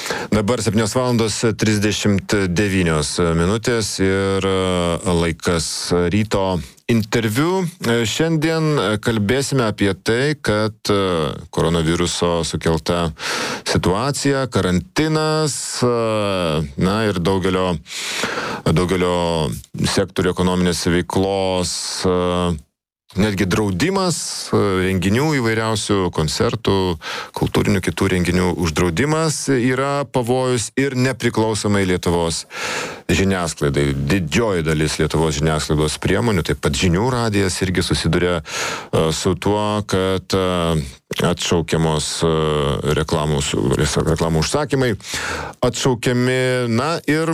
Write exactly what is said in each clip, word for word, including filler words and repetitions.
Dabar septynios valandos trisdešimt devynios minutės ir laikas ryto interviu. Šiandien kalbėsime apie tai, kad koronaviruso sukelta situacija, karantinas, na ir daugelio, daugelio sektorių ekonominės veiklos, netgi draudimas, renginių įvairiausių, koncertų, kultūrinių kitų renginių uždraudimas yra pavojus ir nepriklausomai Lietuvos žiniasklaidai. Didžioji dalis Lietuvos žiniasklaidos priemonių, taip pat žinių radijas irgi susiduria su tuo, kad atšaukiamos reklamų, reklamų užsakymai, atšaukiami, na ir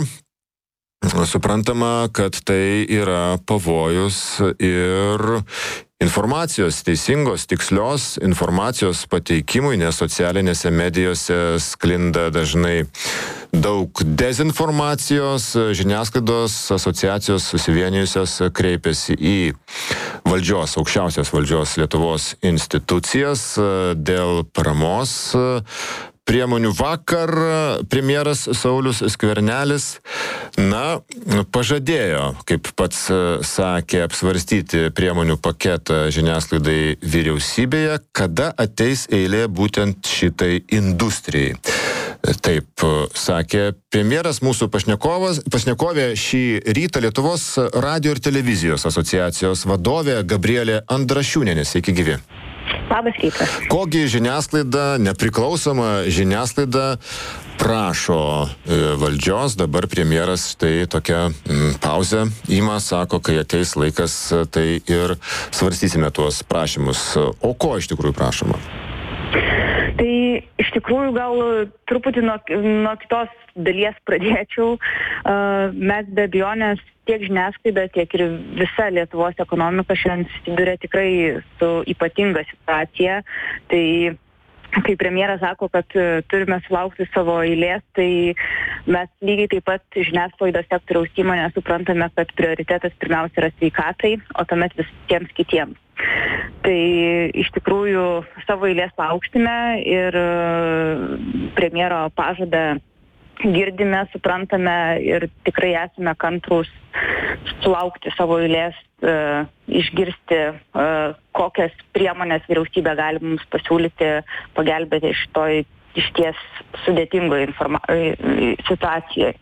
suprantama, kad tai yra pavojus ir informacijos, teisingos, tikslios informacijos pateikimui, nes socialinėse medijose sklinda dažnai daug dezinformacijos. Žiniasklaidos asociacijos susivienijusios kreipiasi į valdžios, aukščiausios valdžios Lietuvos institucijas dėl paramos priemonių. Vakar premjeras Saulius Skvernelis, na, pažadėjo, kaip pats sakė, apsvarstyti priemonių paketą žiniasklaidai vyriausybėje, kada ateis eilė būtent šitai industrijai. Taip sakė premjeras, mūsų pašnekovas, pašnekovė šį rytą Lietuvos radijo ir televizijos asociacijos vadovė Gabrielė Andrašiūnienė. Sveiki gyvi. Labas rytas. Kogi žiniasklaida, nepriklausoma žiniasklaida prašo valdžios, dabar premjeras štai tokią pauzę ima, sako, kai ateis laikas, tai ir svarstysime tuos prašymus. O ko iš tikrųjų prašoma? Tai iš tikrųjų gal truputį nuo, nuo kitos dalies pradėčiau. Mes be abejonės tiek žiniasklaida, tiek ir visa Lietuvos ekonomika šiandien susiduria tikrai su ypatinga situacija. Tai kai premjeras sako, kad turime sulaukti savo eilės, tai mes lygiai taip pat žiniasklaidos sektoriaus įmonė suprantame, kad prioritetas pirmiausia yra sveikatai, o tuomet visiems kitiems. Tai iš tikrųjų savo eilės lauksime ir premjero pažadą girdime, suprantame ir tikrai esame kantrūs sulaukti savo eilės, uh, išgirsti, uh, kokias priemonės vyriausybė gali mums pasiūlyti, pagelbėti šitoj išties sudėtingoje informa- situacijoje.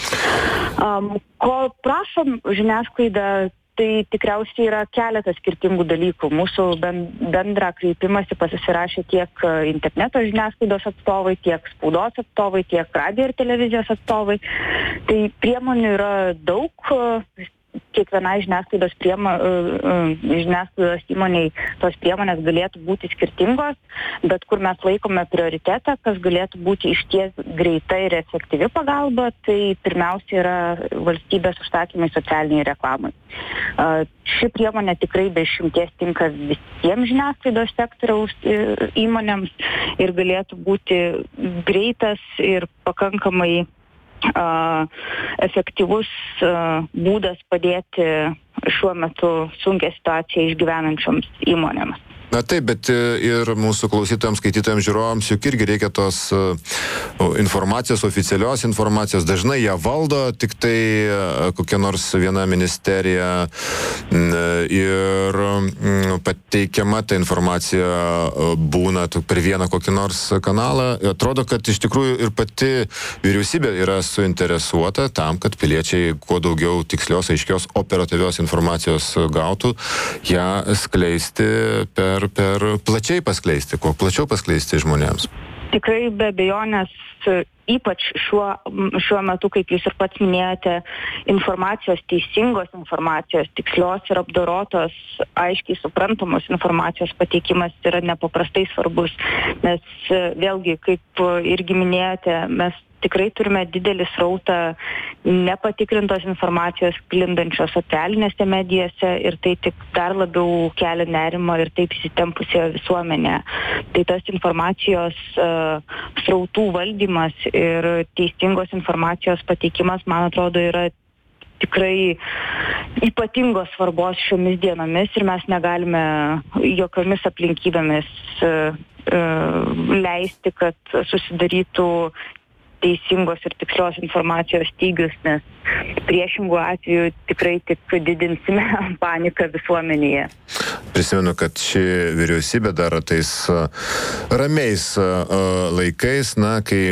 Um, ko prašom žiniasklaida, tai tikriausiai yra keletas skirtingų dalykų. Mūsų bendrą kreipimąsi pasirašė tiek interneto žiniasklaidos atstovai, tiek spaudos atstovai, tiek radijo ir televizijos atstovai. Tai priemonių yra daug. Kiekvienai žiniasklaidos, priema, žiniasklaidos įmoniai tos priemonės galėtų būti skirtingos, bet kur mes laikome prioritetą, kas galėtų būti išties greita ir efektyvi pagalba, tai pirmiausia yra valstybės užsakymai socialiniai reklamai. Ši priemonė tikrai be išimties tinka visiems žiniasklaidos sektoriaus įmonėms ir galėtų būti greitas ir pakankamai Uh, efektyvus uh, būdas padėti šiuo metu sunkią situaciją išgyvenančioms įmonėms. Na taip, bet ir mūsų klausytojams, skaitytojams, žiūrovams juk irgi reikia tos informacijos, oficialios informacijos. Dažnai ją valdo tik tai kokia nors viena ministerija ir pateikiama ta informacija būna per vieną kokį nors kanalą. Atrodo, kad iš tikrųjų ir pati vyriausybė yra suinteresuota tam, kad piliečiai kuo daugiau tikslios, aiškios, operatyvios informacijos gautų, ją skleisti per per plačiai paskleisti, kuo plačiau paskleisti žmonėms. Tikrai be abejonės, ypač šiuo, šiuo metu, kaip jūs ir pats minėjote, informacijos, teisingos informacijos, tikslios ir apdorotos, aiškiai suprantamos informacijos pateikimas yra nepaprastai svarbus, nes vėlgi, kaip irgi minėjote, mes tikrai turime didelį srautą nepatikrintos informacijos sklindančios socialinėse medijose ir tai tik dar labiau kelia nerimą ir taip įsitempusioje visuomenėje. Tai tas informacijos uh, srautų valdymas ir teisingos informacijos pateikimas, man atrodo, yra tikrai ypatingos svarbos šiomis dienomis ir mes negalime jokiomis aplinkybėmis uh, uh, leisti, kad susidarytų teisingos ir tikslios informacijos stygius, nes priešingų atveju tikrai tik didinsime paniką visuomenėje. Prisimenu, kad ši vyriausybė dar tais ramiais laikais, na, kai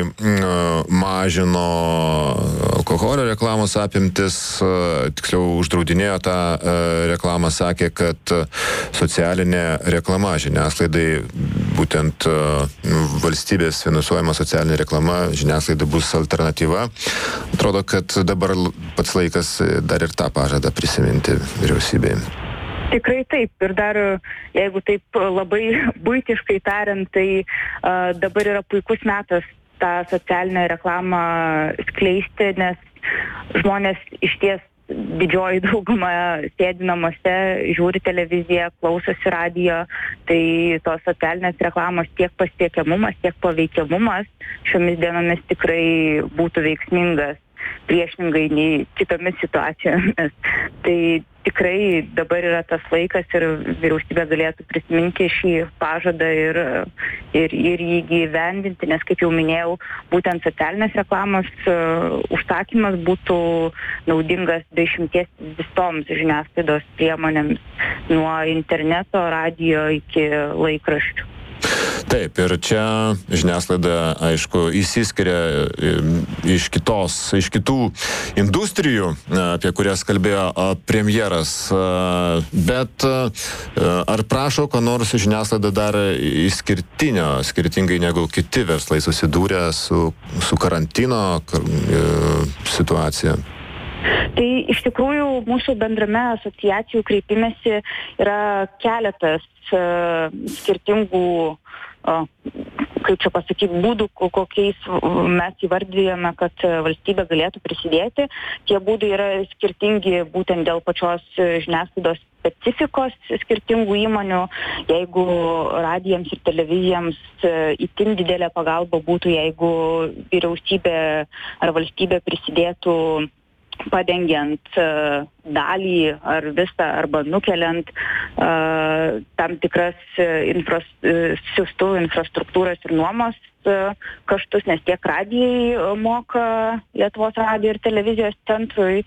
mažino alkoholio reklamos apimtis, tiksliau uždraudinėjo tą reklamą, sakė, kad socialinė reklama žiniasklaidai, būtent valstybės finansuojama socialinė reklama žiniasklaidai bus alternatyva. Atrodo, kad dabar pats laikas dar ir tą pažadą prisiminti vyriausybėje. Tikrai taip. Ir dar, jeigu taip labai buitiškai tariant, tai uh, dabar yra puikus metas tą socialinę reklamą skleisti, nes žmonės išties didžioji dauguma sėdi namuose, žiūri televiziją, klausosi radijo, tai tos socialinės reklamos tiek pasiekiamumas, tiek paveikiamumas šiomis dienomis tikrai būtų veiksmingas, priešingai nei kitomis situacijomis. Tai tikrai dabar yra tas laikas ir vyriausybė galėtų prisiminti šį pažadą ir, ir, ir jį gyvendinti, nes, kaip jau minėjau, būtent socialinės reklamos uh, užsakymas būtų naudingas be išimties visoms žiniasklaidos priemonėms, nuo interneto, radijo iki laikraščių. Taip, ir čia žiniasklaida, aišku, įsiskiria iš kitos, iš kitų industrijų, apie kurias kalbėjo premjeras. Bet ar prašo, ko nors žiniasklaida dar išskirtinio, skirtingai negu kiti verslai susidūrė su, su karantino situacija? Tai iš tikrųjų mūsų bendrame asociacijų kreipimėsi yra keletas uh, skirtingų, uh, kaip čia pasakyti, būdų, kokiais mes įvardijame, kad valstybė galėtų prisidėti. Tie būdai yra skirtingi būtent dėl pačios žiniasklaidos specifikos skirtingų įmonių. Jeigu radijams ir televizijams itin didelė pagalba būtų, jeigu vyriausybė ar valstybė prisidėtų padengiant uh, dalį ar visą arba nukeliant uh, tam tikras uh, infras, uh, siųstuvų infrastruktūras ir nuomos uh, kaštus, nes tiek radijai uh, moka Lietuvos radijo ir televizijos centrui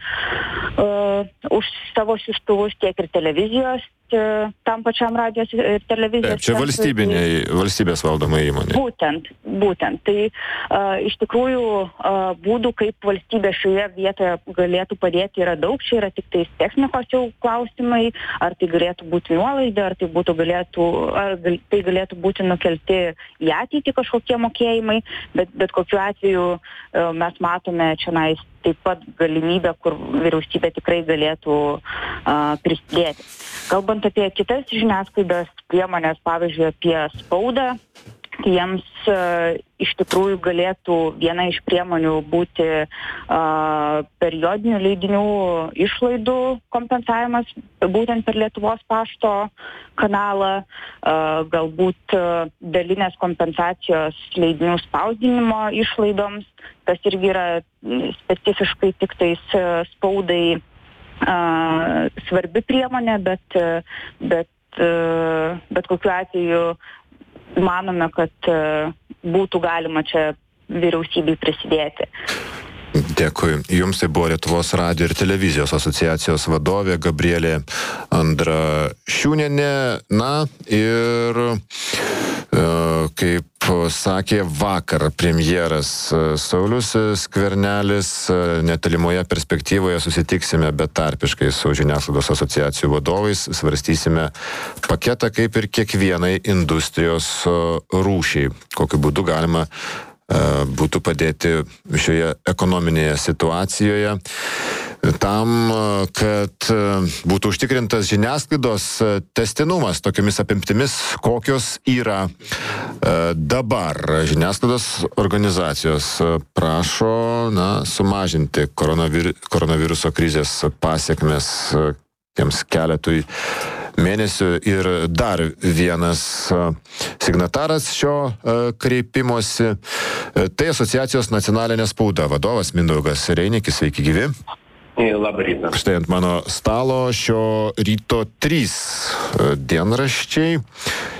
uh, už savo siųstuvus, tiek ir televizijos uh, tam pačiam radijos ir televizijos Taip, čia centrui. valstybiniai, valstybės valdoma įmonė. Būtent, būtent. Tai uh, iš tikrųjų uh, būdų, kaip valstybė šioje vietoje galėtų padėti, yra daug. Čia yra tik tais technikos jau klausimai, ar tai galėtų būti nuolaida, ar tai, būtų galėtų, ar gal, tai galėtų būti nukelti į ateitį kažkokie mokėjimai, bet, bet kokiu atveju uh, mes matome čionais taip pat galimybę, kur vyriausybė tikrai galėtų uh, prisidėti. Kalbant apie kitas žiniasklaidos priemonės, pavyzdžiui, apie spaudą, jiems uh, iš tikrųjų galėtų viena iš priemonių būti uh, periodinių leidinių išlaidų kompensavimas, būtent per Lietuvos pašto kanalą, uh, galbūt uh, dalinės kompensacijos leidinių spausdinimo išlaidoms, kas irgi yra specifiškai tik tais uh, spaudai uh, svarbi priemonė, bet, uh, bet, uh, bet kokiu atveju manome, kad uh, būtų galima čia vyriausybei prisidėti. Dėkui. Jums tai buvo Lietuvos radijo ir televizijos asociacijos vadovė Gabrielė Andrašiūnienė. Na ir e, kaip sakė vakar premjeras Saulius Skvernelis, netolimoje perspektyvoje susitiksime betarpiškai su žiniasklaidos asociacijų vadovais, svarstysime paketą kaip ir kiekvienai industrijos rūšiai, kokiu būdu galima būtų padėti šioje ekonominėje situacijoje tam, kad būtų užtikrintas žiniasklaidos tęstinumas tokiomis apimtimis, kokios yra dabar. Žiniasklaidos organizacijos prašo na, sumažinti koronavir- koronaviruso krizės pasiekmes tiems keletui mėnesių ir dar vienas signataras šio kreipimosi. Tai asociacijos Nacionalinė spauda vadovas Mindaugas Reinikis. Sveiki gyvi. Labą rytą. Štai ant mano stalo šio ryto trys dienraščiai.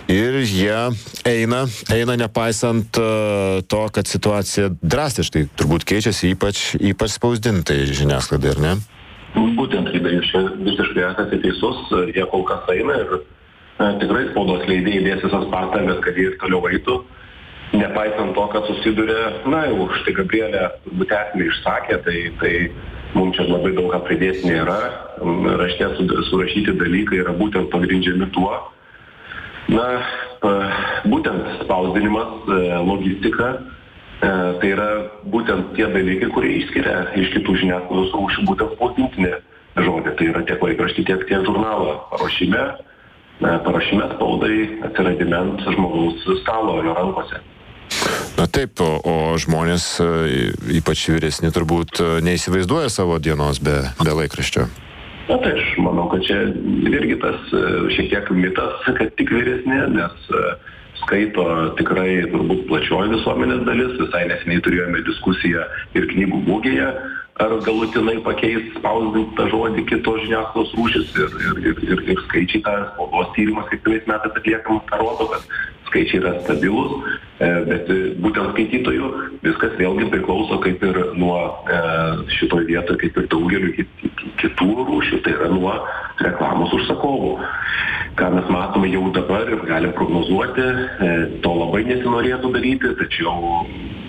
ir jie eina, eina nepaisant uh, to, kad situacija drastiškai turbūt keičiasi, ypač, ypač spausdintai žiniasklaidai, ar ne? Būtent, Rydai, jūs čia visiškai esate teisus, jie kol kas eina ir e, tikrai spaudos leidėjai dės visas pastangas, kad jie ir toliau eitų, nepaisant to, kad susiduria, na jau štai Gabrielė turbūt esmė išsakė, tai, tai mums čia labai daug ką pridėti nėra, rašte surašyti dalykai yra būtent pagrindžiami tuo, na, būtent spausdinimas, logistika, tai yra būtent tie dalykai, kurie išskiria iš kitų žiniasklaidos rūšių būtent spausdintinė žodį. Tai yra tiek laikraštį, tiek tiek žurnalo paruošime, paruošime spaudai, atsiradime ant žmogaus stalo jo rankose. Na taip, o, o žmonės, ypač vyresni, turbūt neįsivaizduoja savo dienos be, be laikraščio. Na tai aš manau, kad čia irgi tas šiek tiek mitas, kad tik vyresni, nes skaito tikrai turbūt plačioji visuomenės dalis. Visai neseniai turėjome diskusiją ir knygų mugėje, ar galutinai pakeis spausdintą žodį kitos žiniasklaidos rūšis ir, ir, ir, ir, ir skaičiai tą spaudos tyrimas kiekvienais metais atliekamas, ką rodo, kad skaičiai yra stabilus, bet būtent skaitytojų viskas vėlgi priklauso kaip ir nuo šitoj vietoje, kaip ir daugelių kitų rūšių, tai yra nuo reklamos užsakovų. Ką mes matome jau dabar ir galim prognozuoti, to labai nesinorėtų daryti, tačiau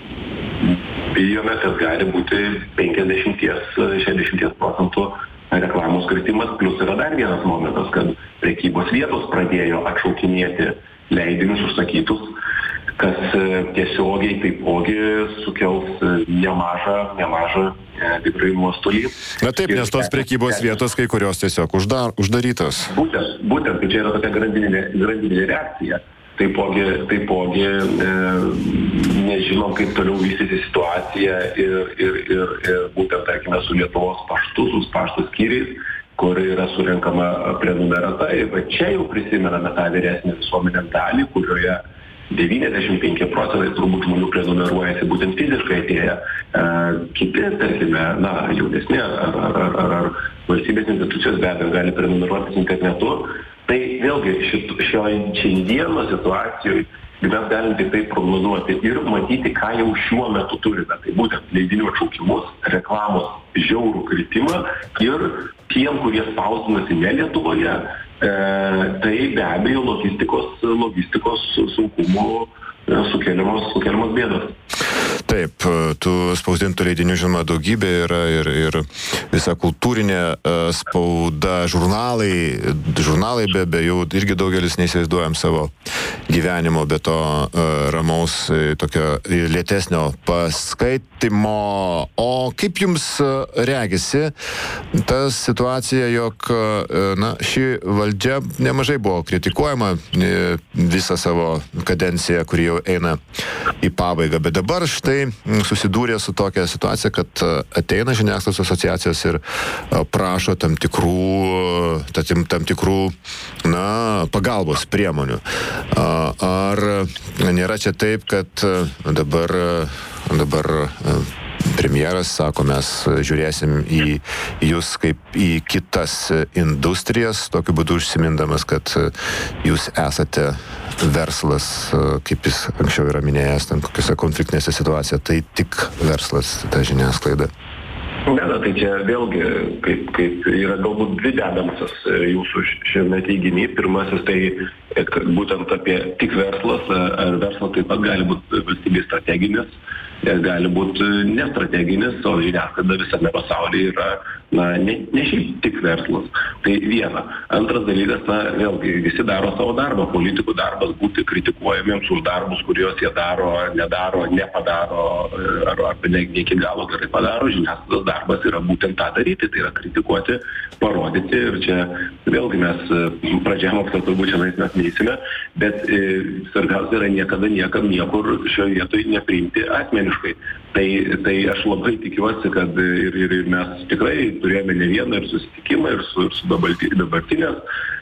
bijome, kad gali būti penkiasdešimt šešiasdešimt procentų reklamos kritimas, plus yra dar vienas momentas, kad prekybos vietos pradėjo atšaukinėti leidinius užsakytus, kas tiesiogiai taipogi sukels nemažą, nemažą e, tikrai nuostolį. Na taip, nes tos prekybos vietos kai kurios tiesiog uždar, uždarytos. Būtent, būtent, tai čia yra tokia grandininė, grandininė reakcija. Taipogi, taipogi e, nežinom, kaip toliau vystysi situacija ir, ir, ir, ir būtent, tarkime, su Lietuvos paštu, su pašto skyriais, kur yra surenkama prenumerata. Ir čia jau prisimename tą vyresnį visuomenės dalį, kurioje devyniasdešimt penki procentai turbūt žmonių prenumeruojasi būtent fiziškai atėję. E, kiti, tarkime, na, jaunesni ar, ar, ar, ar, ar valstybės institucijos be abejo gali prenumeruotis internetu. Tai vėlgi šit, šioje šiandienos situacijoje mes galim tik tai prognozuoti ir matyti, ką jau šiuo metu turime. Tai būtent leidinių atšaukimus, reklamos žiaurų kritimą ir tiem, kurie spausdinasi ne Lietuvoje, e, tai be abejo logistikos, logistikos sunkumų e, sukeliamos, sukeliamos bėdos. Taip, tų spausdintų leidinių, žinoma, daugybė yra ir, ir visa kultūrinė uh, spauda, žurnalai, žurnalai be abejo, irgi daugelis neįsivaizduojam savo gyvenimo, be to uh, ramaus, tokio lėtesnio paskaitimo. O kaip jums uh, regisi ta situacija, jog uh, na, ši valdžia nemažai buvo kritikuojama uh, visą savo kadenciją, kuri jau eina į pabaigą, bet dabar štai susidūrė su tokia situacija, kad ateina žiniasklaidos asociacijos ir prašo tam tikrų, tam, tam tikrų na, pagalbos priemonių. Ar nėra čia taip, kad dabar, dabar premjeras sako, mes žiūrėsim į jūs kaip į kitas industrijas, tokiu būdu užsimindamas, kad jūs esate verslas, kaip jis anksčiau yra minėjęs, ten kokiuose konfliktinėse situacijose, tai tik verslas, ta žiniasklaida. Ne, na, tai čia vėlgi, kaip, kaip yra galbūt dvi dedamosios jūsų šiame teiginy. Pirmasis tai būtent apie tik verslas, ar verslas taip pat gali būti valstybės strateginis, gali būti nestrateginis, o žiniasklaida visame pasaulyje yra, na, ne, ne šiaip tik verslas. Tai viena. Antras dalykas, na, vėlgi, visi daro savo darbą. Politikų darbas būti kritikuojamiems už darbus, kuriuos jie daro, nedaro, nepadaro, ar, ar ne, ne iki galo gerai padaro. Žiniasklaidos darbas yra būtent tą daryti, tai yra kritikuoti, parodyti. Ir čia vėlgi mes pradžiamokslą turbūt šiandien mes neįsime, bet e, svarbiausia yra niekada niekam niekur šioje vietoje nepriimti asmeniškai. Tai, tai aš labai tikiuosi, kad ir, ir, ir mes tikrai turėjome ne vieną ir susitikimą ir su, ir su dabartinės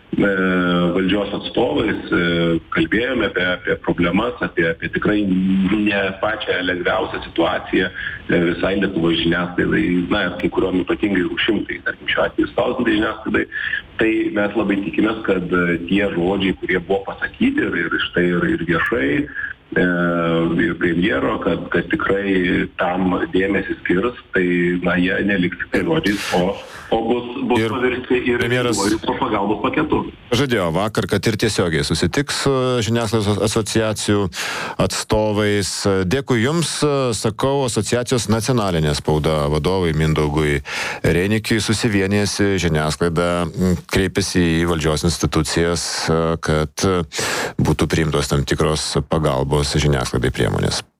valdžios atstovais, kalbėjome apie, apie problemas, apie, apie tikrai ne pačią lengviausią situaciją visai Lietuvos žiniasklaidai, na ir kai kuriuom ypatingai rūšim, tai tarkim šiuo atveju spausdintai žiniasklaidai, tai mes labai tikimės, kad tie žodžiai, kurie buvo pasakyti ir, ir štai ir, ir viešai, ir premjero, kad, kad tikrai tam dėmesį skirs, tai na, jie neliks tik tai žodžiais, o, o bus, bus ir pavirsti ir premjeras pagalbos paketu. Žadėjo vakar, kad ir tiesiogiai susitiks su žiniasklaidos asociacijų atstovais. Dėkui Jums, sakau, asociacijos nacionalinė spauda vadovui Mindaugui Reinikiui. Susivienijasi žiniasklaida, kreipėsi į valdžios institucijas, kad būtų priimtos tam tikros pagalbos žiniasklaidai priemonės.